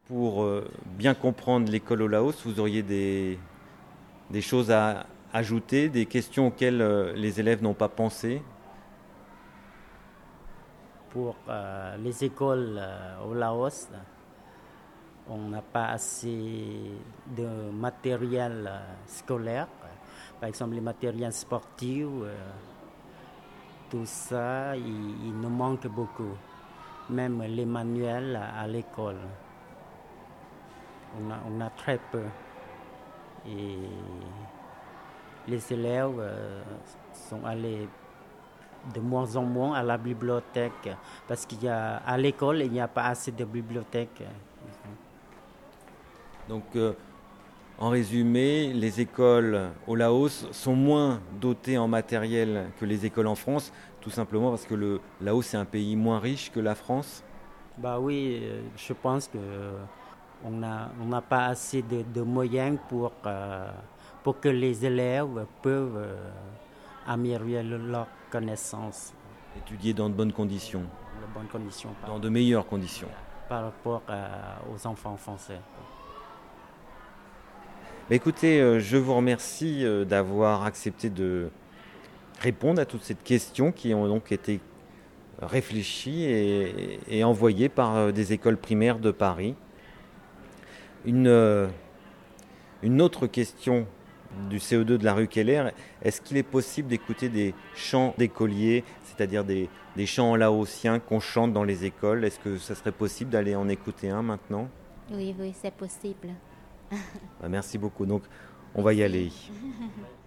Pour bien comprendre l'école au Laos, vous auriez des choses à ajouter, des questions auxquelles les élèves n'ont pas pensé? Pour les écoles au Laos, on n'a pas assez de matériel scolaire. Par exemple, les matériels sportifs, tout ça, il nous manque beaucoup. Même les manuels à l'école, on a très peu. Et les élèves sont allés de moins en moins à la bibliothèque parce qu'à l'école, il n'y a pas assez de bibliothèques. Donc, en résumé, les écoles au Laos sont moins dotées en matériel que les écoles en France, tout simplement parce que le Laos est un pays moins riche que la France. Bah oui, je pense que on n'a pas assez de moyens pour que les élèves peuvent améliorer leurs connaissances Étudiées dans de bonnes conditions, de bonnes conditions dans de meilleures conditions. par rapport aux enfants français. Écoutez, je vous remercie d'avoir accepté de répondre à toutes ces questions qui ont donc été réfléchies et envoyées par des écoles primaires de Paris. Une autre question du CE2 de la rue Keller, est-ce qu'il est possible d'écouter des chants d'écoliers, c'est-à-dire des chants laotiens qu'on chante dans les écoles? Est-ce que ça serait possible d'aller en écouter un maintenant? Oui, oui, c'est possible. Merci beaucoup. Donc, on va y aller.